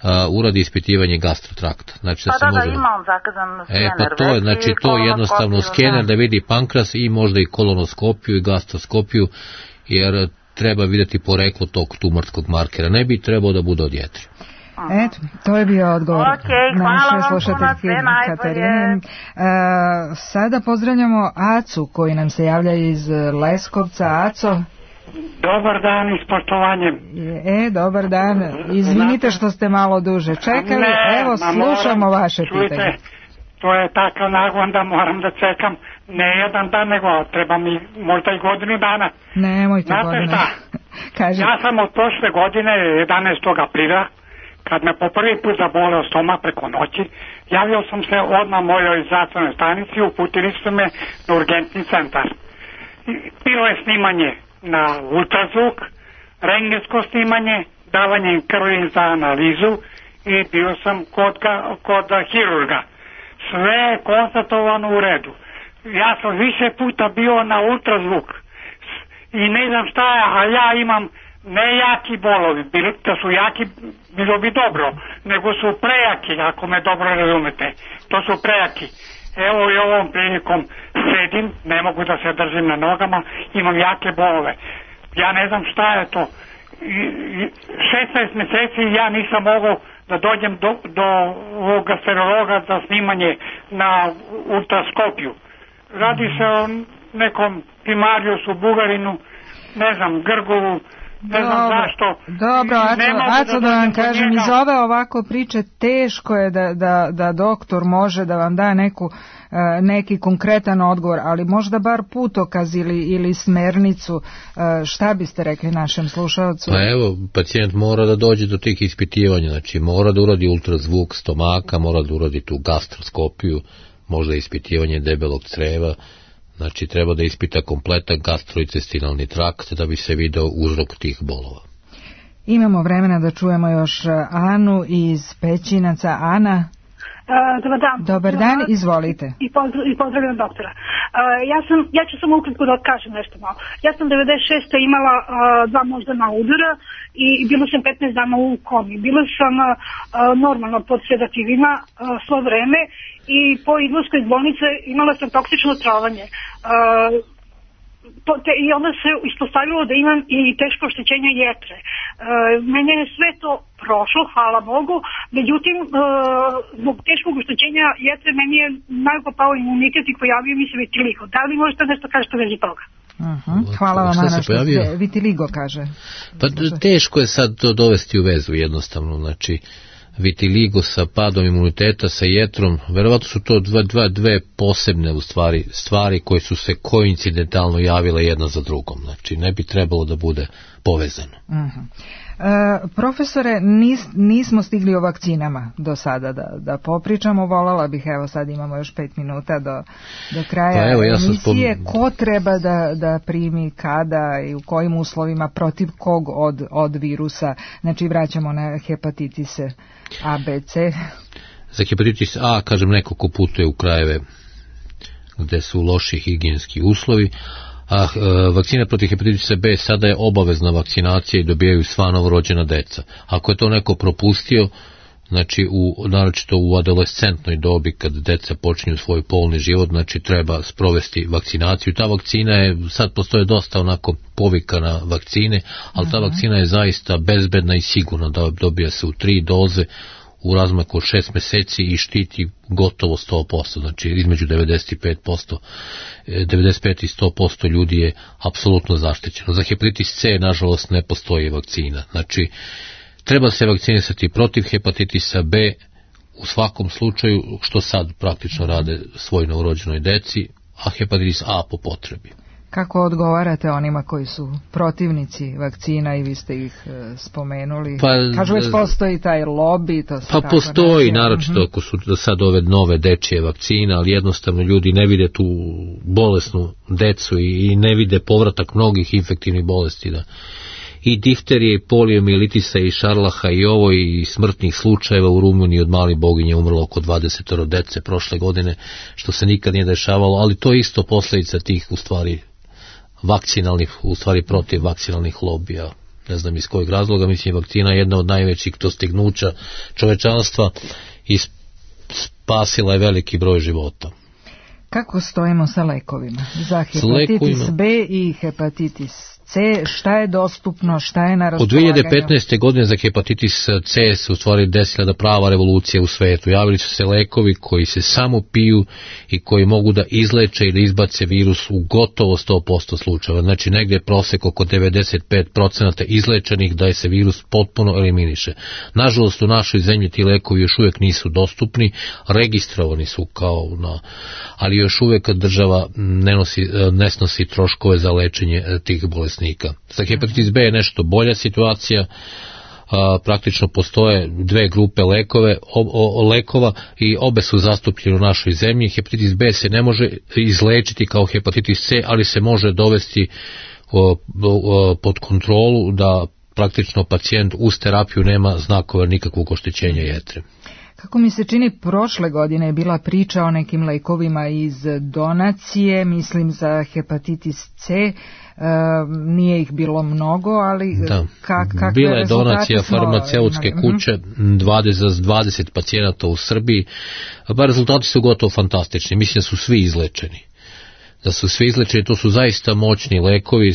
uradi ispitivanje gastrotrakta. Znači da se može... imam zakazan skener. Pa to je, znači to je jednostavno skener da vidi pankras i možda i kolonoskopiju i gastroskopiju, jer treba vidjeti poreklo tog tumorskog markera. Ne bi trebao da bude od jetre. Eto, to je bio odgovor naše slušateljke Katarine. Sada pozdravljamo Acu koji nam se javlja iz Leskovca. Aco. Dobar dan i s poštovanjem. Dobar dan. Izvinite što ste malo duže čekali. Evo, slušamo vaše pitanje. To je takav nagon da moram da čekam ne jedan dan, nego treba mi možda i godinu dana. Nemojte godinu. Znate šta? Ja sam od prošle godine 11. aprila, kad me po prvi put zaboleo stomak preko noći, javio sam se odmah mojoj zdravstvenoj stanici, uputili su me na urgentni centar. Bilo je snimanje na ultrazvuk, rentgensko snimanje, davanje krvi za analizu i bio sam kod hirurga. Sve je konstatovano u redu. Ja sam više puta bio na ultrazvuk i ne znam šta je, a ja imam ne jaki bolovi, da su jaki bilo bi dobro, nego su prejaki, ako me dobro razumete. To su prejaki. Evo i ovom prilikom sedim, ne mogu da se držim na nogama, imam jake bolove. Ja ne znam šta je to. 16 mjeseci ja nisam mogao da dođem do ovog gastroenterologa za snimanje na ultraskopiju. Radi se o nekom primariusu, Bugarinu, ne znam, Grgovu, ne znam zašto. Dobro, Aco, da vam kažem, iz ove ovako priče teško je da doktor može da vam da neki konkretan odgovor, ali možda bar putokaz ili smernicu. Šta biste rekli našem slušalcu? Pa evo, pacijent mora da dođe do tih ispitivanja, znači mora da uradi ultrazvuk stomaka, mora da uradi tu gastroskopiju, možda ispitivanje debelog creva. Znači treba da ispita kompletan gastrointestinalni trakt da bi se video uzrok tih bolova. Imamo vremena da čujemo još Anu iz Pećinaca. Ana? Dobar dan. Dobar dan, izvolite. I pozdravljam doktora. Ja ću samo ukratko da kažem nešto malo. Ja sam 96. imala 2 moždana udara i bila sam 15 dana u komi. Bila sam normalno pod sedativima svo vreme i po izlasku iz bolnice imala sam toksično trovanje. I onda se ispostavilo da imam i teško oštećenje jetre. Mene je sve to prošlo, hvala Bogu, međutim zbog teškog oštećenja jetre meni je najko pao imunitet i pojavio mi se vitiligo. Da li možete nešto kažete u vezi toga? Hvala vam, Ana, što se vitiligo kaže. Pa teško je sad to dovesti u vezu jednostavno, znači vitiligo sa padom imuniteta, sa jetrom, verovatno su to dve posebne u stvari koje su se koincidentalno javile jedna za drugom, znači ne bi trebalo da bude povezano. Profesore, nismo stigli o vakcinama do sada da popričamo, voljela bih, evo sad imamo još 5 minuta do kraja emisije, ko treba da primi, kada i u kojim uslovima, protiv kog od virusa, znači vraćamo na hepatitise A, B, C. Za hepatitis A, kažem, neko ko putuje u krajeve gde su loši higijenski uslovi, a vakcina protiv hepatitisa B sada je obavezna vakcinacija i dobijaju sva novorođena deca. Ako je to neko propustio, znači naročito u adolescentnoj dobi kad deca počinju svoj polni život, znači treba sprovesti vakcinaciju. Ta vakcina je, sad postoje dosta onako povika na vakcine, ali ta vakcina je zaista bezbedna i sigurna, da dobija se u 3 doze u razmaku od 6 mjeseci i štiti gotovo 100%, znači između 95% i 100% ljudi je apsolutno zaštićeno. Za hepatitis C nažalost ne postoji vakcina, znači treba se vakcinisati protiv hepatitisa B u svakom slučaju, što sad praktično rade svoj novorođenoj deci, a hepatitis A po potrebi. Kako odgovarate onima koji su protivnici vakcina i vi ste ih spomenuli? Kažu već postoji taj lobby, to se pa postoji, naročito ako su do sad ove nove dečije vakcine, ali jednostavno ljudi ne vide tu bolesnu decu i ne vide povratak mnogih infektivnih bolesti, da. I difterije, i poliomijelitisa, i šarlaha, i ovo, i smrtnih slučajeva u Rumuniji od malih boginje umrlo oko 20 dece prošle godine, što se nikad nije dešavalo, ali to je isto posljedica tih, u stvari, vakcinalnih, u stvari protiv vakcinalnih lobija. ne znam iz kojeg razloga. Mislim, vakcina je jedna od najvećih dostignuća čovečanstva i spasila je veliki broj života. Kako stojimo sa lekovima za hepatitis B i hepatitis C? Šta je dostupno, šta je na raspolaganju? Od 2015. godine za hepatitis C se u stvari desila da prava revolucija u svetu. Javili su se lekovi koji se samo piju i koji mogu da izleče ili izbace virus u gotovo 100% slučajeva. Znači negdje je prosek oko 95% izlečenih da je se virus potpuno eliminiše. Nažalost u našoj zemlji ti lekovi još uvijek nisu dostupni, registrovani su ali još uvijek država ne snosi troškove za lečenje tih bolesnika. Za hepatitis B je nešto bolja situacija, praktično postoje dve grupe lekova i obe su zastupljene u našoj zemlji. Hepatitis B se ne može izlečiti kao hepatitis C, ali se može dovesti pod kontrolu da praktično pacijent uz terapiju nema znakova nikakvog oštećenja jetre. Kako mi se čini, prošle godine je bila priča o nekim lekovima iz donacije, mislim za hepatitis C, nije ih bilo mnogo, ali kakve bila je rezultate donacija farmaceutske kuće 20 pacijenata u Srbiji, pa rezultati su gotovo fantastični, mislim da su svi izlečeni. To su zaista moćni lekovi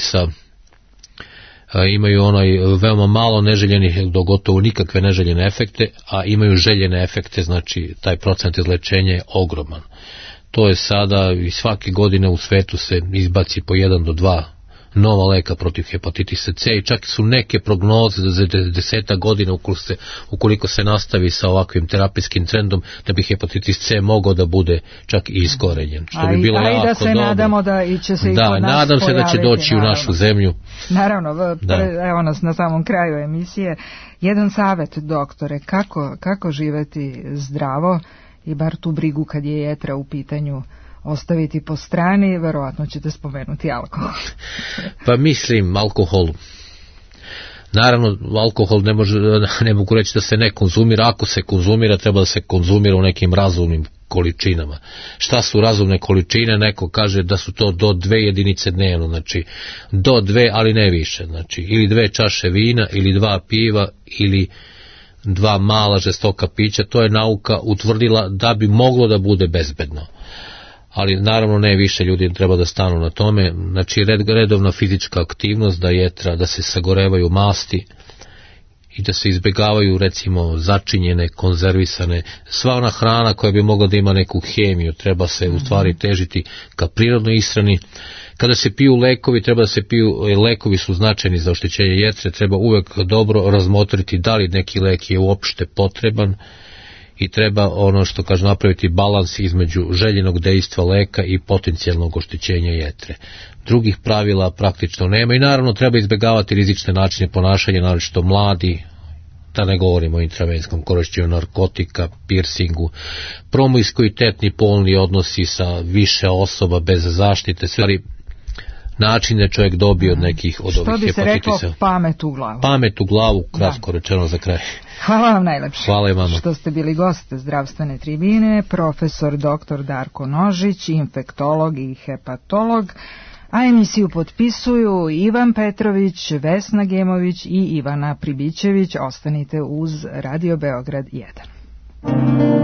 imaju veoma malo neželjenih do gotovo nikakve neželjene efekte, a imaju željene efekte, znači taj procent izlečenja je ogroman. To je sada i svake godine u svetu se izbaci po 1 do 2 nova leka protiv hepatitisa C i čak su neke prognoze za 10 godina ukoliko se nastavi sa ovakvim terapijskim trendom da bi hepatitis C mogao da bude čak i iskorenjen. Što bi bilo jako da se dobro. Nadamo da će se i kod nas nadam se pojaviti, da će doći u našu zemlju. Naravno, evo nas na samom kraju emisije. Jedan savjet, doktore, kako živeti zdravo i bar tu brigu kad je jetra u pitanju ostaviti po strani, verovatno ćete spomenuti alkohol. Pa mislim, alkohol. Naravno, alkohol ne mogu reći da se ne konzumira. Ako se konzumira, treba da se konzumira u nekim razumnim količinama. Šta su razumne količine? Neko kaže da su to do 2 jedinice dnevno, znači do 2, ali ne više. Znači, ili 2 čaše vina, ili 2 piva, ili 2 mala žestoka pića. To je nauka utvrdila da bi moglo da bude bezbedno. Ali naravno ne više, ljudi treba da stanu na tome, znači redovna fizička aktivnost, da se sagorevaju masti i da se izbjegavaju recimo začinjene, konzervisane, sva ona hrana koja bi mogla da ima neku hemiju, treba se u stvari težiti ka prirodnoj ishrani. Kada se piju lekovi, lekovi su značajni za oštećenje jetre, treba uvek dobro razmotriti da li neki lek je uopšte potreban i treba napraviti balans između željenog dejstva leka i potencijalnog oštećenja jetre. Drugih pravila praktično nema i naravno treba izbjegavati rizične načine ponašanja, naročito mladi, da ne govorimo o intravenskom korišćenju narkotika, piercingu, promiskuitetni polni odnosi sa više osoba bez zaštite, sve način da čovjek dobije od nekih od ovih hepatitisa. Što bi se reklo, pamet u glavu. Pamet u glavu, kratko rečeno za kraj. Hvala vam najlepše. Hvala i vama. Što ste bili gost zdravstvene tribine, profesor dr. Darko Nožić, infektolog i hepatolog, a emisiju potpisuju Ivan Petrović, Vesna Gemović i Ivana Pribićević. Ostanite uz Radio Beograd 1.